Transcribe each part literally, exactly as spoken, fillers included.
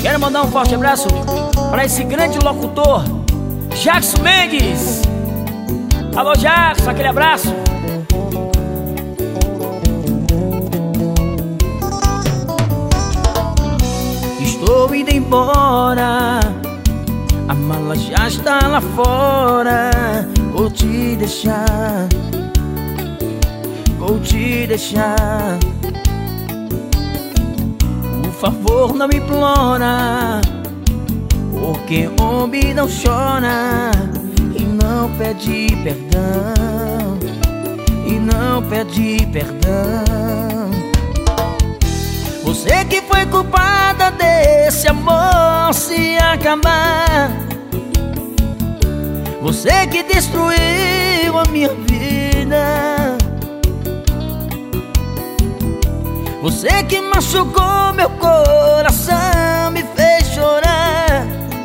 Quero mandar um forte abraço para esse grande locutor, Jackson Mendes. Alô, Jackson, aquele abraço. Estou indo embora, a mala já está lá fora. Vou te deixar, vou te deixar. Por favor, não me implora, porque homem não chora e não pede perdão, e não pede perdão. Você que foi culpada desse amor se acabar, você que destruiu a minha vida, você que machucou meu coração, me fez chorar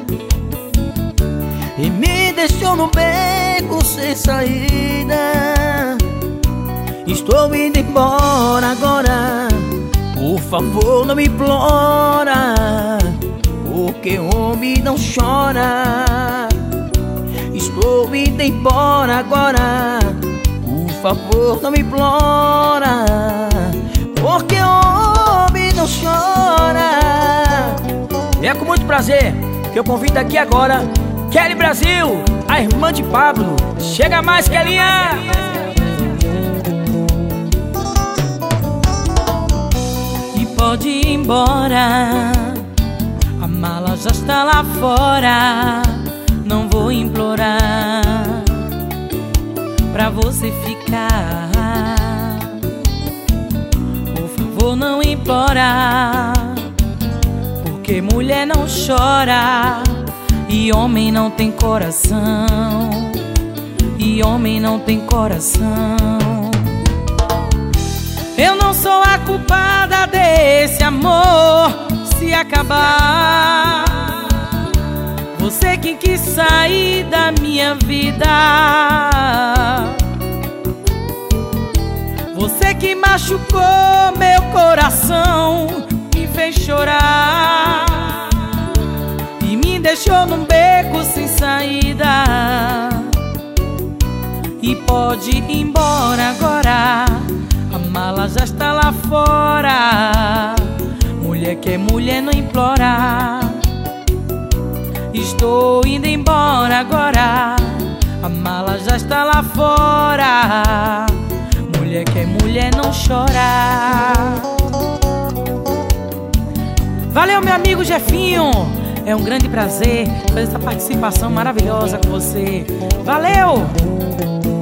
e me deixou no beco sem saída. Estou indo embora agora, por favor não me implora, porque homem não chora. Estou indo embora agora, por favor não me implora, porque homem não chora. E é com muito prazer que eu convido aqui agora Kelly Brasil, a irmã de Pablo. Chega mais, Kellyinha! Pode ir embora, a mala já está lá fora. Não vou implorar pra você ficar. Por favor, não implora, porque mulher não chora e homem não tem coração, e homem não tem coração. Eu não sou a culpada desse amor se acabar. Você que quis sair da minha vida, você que machucou meu coração, me fez chorar e me deixou num beco sem saída. E pode ir embora agora, a mala já está lá fora. Mulher que é mulher não implora. Estou indo embora agora, a mala já está lá fora. Mulher que é mulher não chora. Valeu, meu amigo Jefinho. É um grande prazer fazer essa participação maravilhosa com você. Valeu!